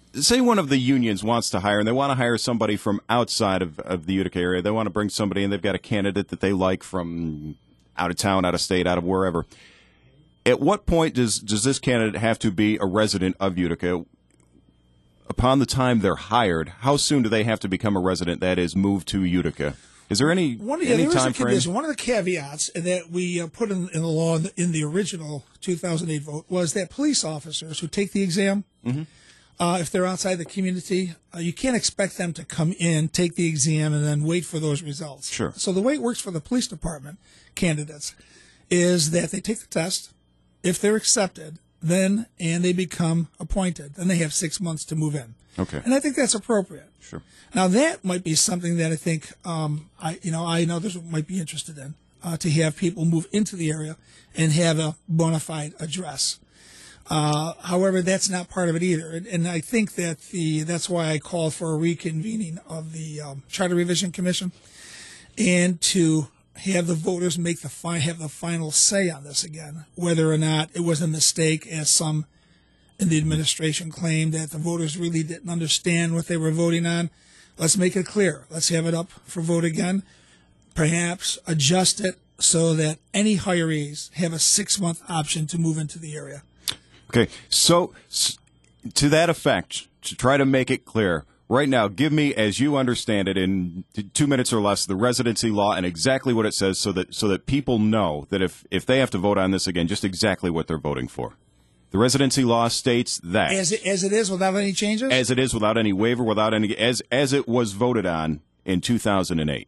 say one of the unions wants to hire, and they want to hire somebody from outside of the Utica area. They want to bring somebody, and they've got a candidate that they like from out of town, out of state, out of wherever. At what point does this candidate have to be a resident of Utica? Upon the time they're hired, how soon do they have to become a resident, that is, move to Utica? Is there any time frame? One of the caveats that we put in the law in the original 2008 vote was that police officers who take the exam, if they're outside the community, you can't expect them to come in, take the exam, and then wait for those results. Sure. So the way it works for the police department candidates is that they take the test. If they're accepted, and they become appointed, then they have 6 months to move in. Okay. And I think that's appropriate. Sure. Now that might be something that I think I know others might be interested in, to have people move into the area and have a bona fide address. However, that's not part of it either, and I think that that's why I called for a reconvening of the Charter Revision Commission, and to have the voters have the final say on this again, whether or not it was a mistake, as some in the administration claimed, that the voters really didn't understand what they were voting on. Let's make it clear. Let's have it up for vote again. Perhaps adjust it so that any hirees have a 6-month option to move into the area. Okay, so to that effect, to try to make it clear, right now, give me, as you understand it, in 2 minutes or less, the residency law and exactly what it says, so that people know that if they have to vote on this again, just exactly what they're voting for. The residency law states that as it is, without any changes. As it is, without any waiver, without any as it was voted on in 2008.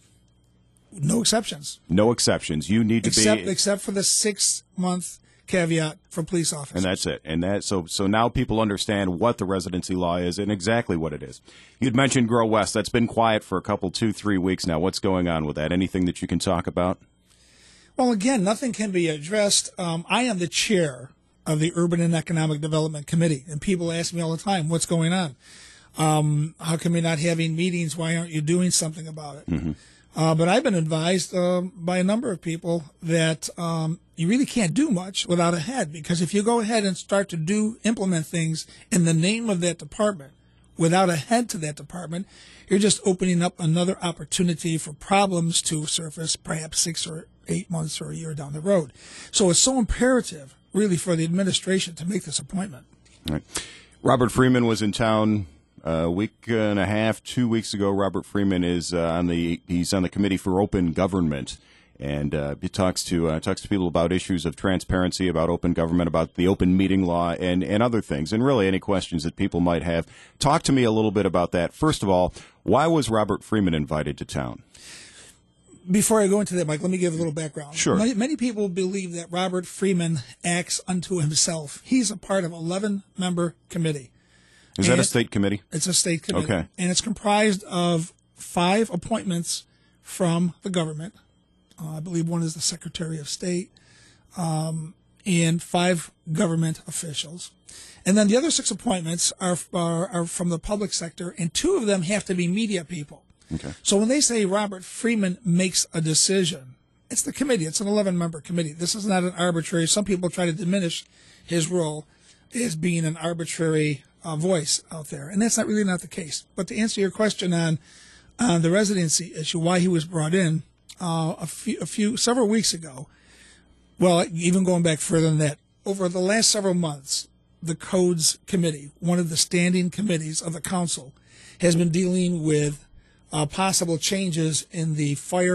No exceptions. No exceptions. You need to except for the 6-month caveat for police officers. And that's it. And so now people understand what the residency law is and exactly what it is. You'd mentioned Grow West. That's been quiet for a couple, 2-3 weeks now. What's going on with that? Anything that you can talk about? Well, again, nothing can be addressed. I am the chair of the Urban and Economic Development Committee, and people ask me all the time, what's going on? How come you're not having meetings? Why aren't you doing something about it? Mm-hmm. But I've been advised by a number of people that you really can't do much without a head, because if you go ahead and start to implement things in the name of that department without a head to that department, you're just opening up another opportunity for problems to surface perhaps 6 or 8 months or a year down the road. So it's so imperative, really, for the administration to make this appointment. All right. Robert Freeman was in town a week and a half, 2 weeks ago. Robert Freeman is he's on the Committee for Open Government, and he talks to people about issues of transparency, about open government, about the open meeting law, and other things, and really any questions that people might have. Talk to me a little bit about that. First of all, why was Robert Freeman invited to town? Before I go into that, Mike, let me give a little background. Sure. Many people believe that Robert Freeman acts unto himself. He's a part of an 11-member committee. Is that a state committee? It's a state committee. Okay. And it's comprised of 5 appointments from the government. I believe one is the Secretary of State, and 5 government officials. And then the other 6 appointments are from the public sector, and 2 of them have to be media people. Okay. So when they say Robert Freeman makes a decision, it's the committee. It's an 11-member committee. This is not an arbitrary. Some people try to diminish his role as being an arbitrary voice out there, and that's not the case. But to answer your question on the residency issue, why he was brought in several weeks ago, well, even going back further than that, over the last several months, the Codes Committee, one of the standing committees of the council, has been dealing with possible changes in the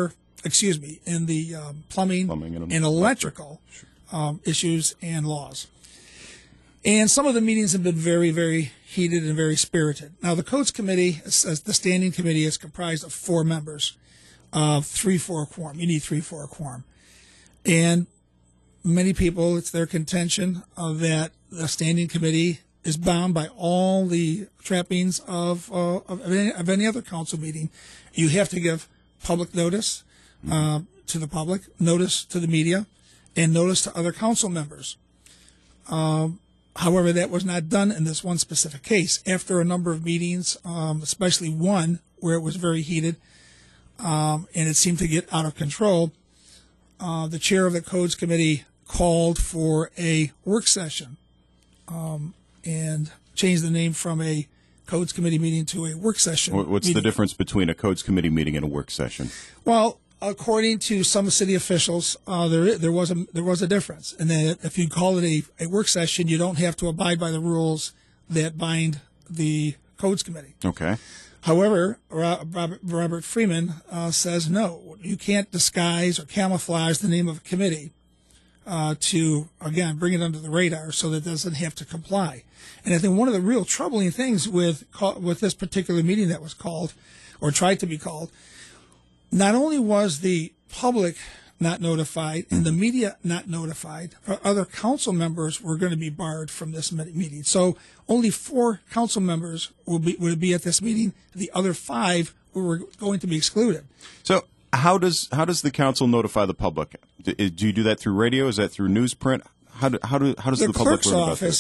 plumbing and electrical issues and laws. And some of the meetings have been very, very heated and very spirited. Now, the Codes Committee, the standing committee, is comprised of 4 members, 3 for a quorum. You need 3 for a quorum. And many people, it's their contention that the standing committee is bound by all the trappings of any other council meeting. You have to give public notice to the public, notice to the media, and notice to other council members. However, that was not done in this one specific case. After a number of meetings, especially one where it was very heated, and it seemed to get out of control, the chair of the Codes Committee called for a work session. And change the name from a Codes Committee meeting to a work session. What's the difference between a Codes Committee meeting and a work session? Well, according to some city officials, there was a difference, and that if you call it a work session, you don't have to abide by the rules that bind the Codes Committee. Okay. However, Robert Freeman says no, you can't disguise or camouflage the name of a committee to, again, bring it under the radar so that it doesn't have to comply. And I think one of the real troubling things with this particular meeting that was called, or tried to be called, not only was the public not notified and the media not notified, but other council members were going to be barred from this meeting. So only 4 council members would be at this meeting. The other 5 were going to be excluded. So how does the council notify the public? Do you do that through radio? Is that through newsprint? How does the public clerk's learn about office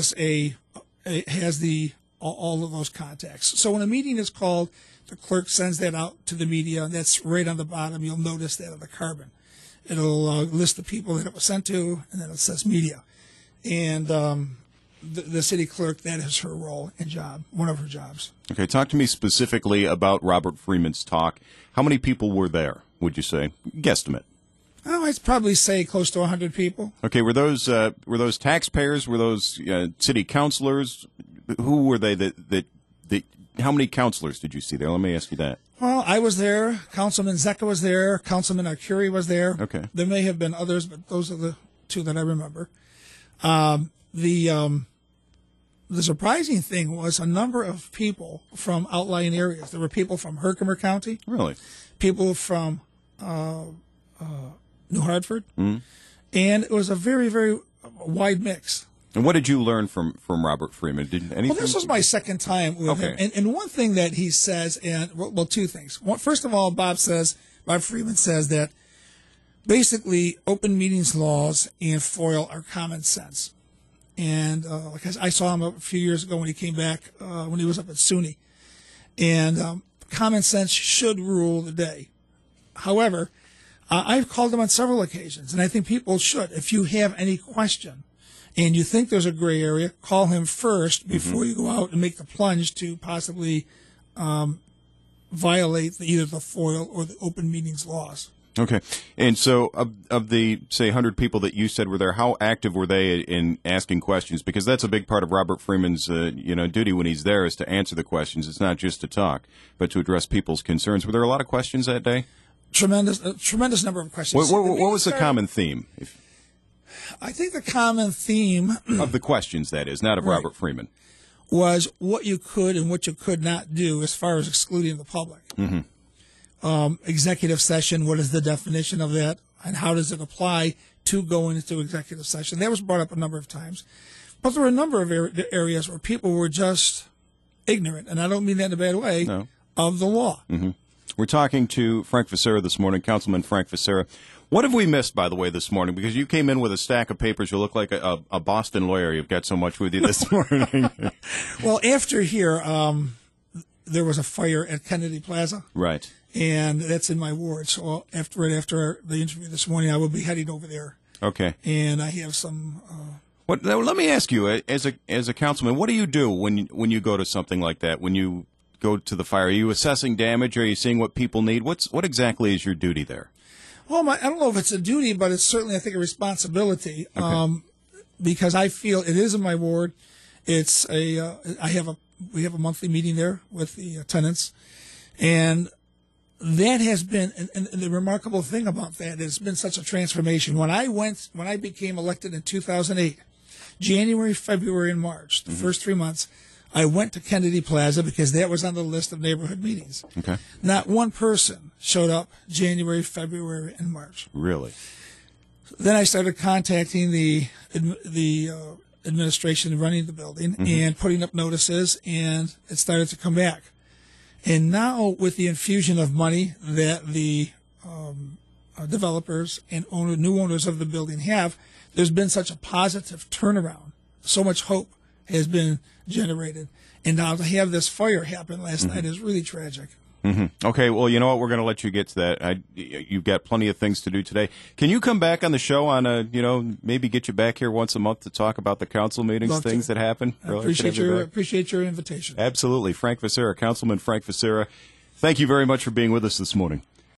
has all of those contacts. So when a meeting is called, the clerk sends that out to the media, and that's right on the bottom. You'll notice that on the carbon. It'll list the people that it was sent to, and then it says media. And the city clerk, that is her role and job, one of her jobs. Okay, talk to me specifically about Robert Freeman's talk. How many people were there, would you say? Guesstimate. Oh, I'd probably say close to 100 people. Okay, were those taxpayers? Were those city councilors? Who were they? How many councilors did you see there? Let me ask you that. Well, I was there. Councilman Zecca was there. Councilman Arcuri was there. Okay. There may have been others, but those are the 2 that I remember. The surprising thing was a number of people from outlying areas. There were people from Herkimer County. Really? People from New Hartford. Mm-hmm. And it was a very, very wide mix. And what did you learn from Robert Freeman? Well, this was my second time with him. And one thing that he says, 2 things. First of all, Bob Freeman says that basically open meetings laws and FOIL are common sense. And I saw him a few years ago when he came back, when he was up at SUNY. And common sense should rule the day. However, I've called him on several occasions, and I think people should. If you have any question and you think there's a gray area, call him first before you go out and make the plunge to possibly violate either the FOIL or the open meetings laws. Okay. And so of the, say, 100 people that you said were there, how active were they in asking questions? Because that's a big part of Robert Freeman's duty when he's there, is to answer the questions. It's not just to talk, but to address people's concerns. Were there a lot of questions that day? Tremendous number of questions. What was the common theme? I think the common theme of the questions, that is, not of right, Robert Freeman, was what you could and what you could not do as far as excluding the public. Mm-hmm. Executive session, what is the definition of that, and how does it apply to going into executive session? That was brought up a number of times. But there were a number of areas where people were just ignorant, and I don't mean that in a bad way, of the law. Mm-hmm. We're talking to Frank Facera this morning, Councilman Frank Facera. What have we missed, by the way, this morning? Because you came in with a stack of papers. You look like a Boston lawyer. You've got so much with you this morning. Well, after here, there was a fire at Kennedy Plaza. Right. And that's in my ward. So right after the interview this morning, I will be heading over there. Okay. And I have some... Now, let me ask you, as a councilman, what do you do when you go to something like that, when you go to the fire? Are you assessing damage? Are you seeing what people need? What exactly is your duty there? Well, I don't know if it's a duty, but it's certainly, I think, a responsibility. Okay. Because I feel it is in my ward. It's we have a monthly meeting there with the tenants, and that has been, and the remarkable thing about that has been such a transformation. When I became elected in 2008, January, February, and March, the first 3 months, I went to Kennedy Plaza because that was on the list of neighborhood meetings. Okay. Not one person showed up January, February, and March. Really? Then I started contacting the administration running the building and putting up notices, and it started to come back. And now, with the infusion of money that the developers and new owners of the building have, there's been such a positive turnaround. So much hope has been generated. And now to have this fire happen last night is really tragic. Okay, well, you know what? We're going to let you get to that. You've got plenty of things to do today. Can you come back on the show on maybe get you back here once a month to talk about the council meetings, things that happen? I appreciate your invitation. Absolutely. Frank Vocera, Councilman Frank Vocera, thank you very much for being with us this morning.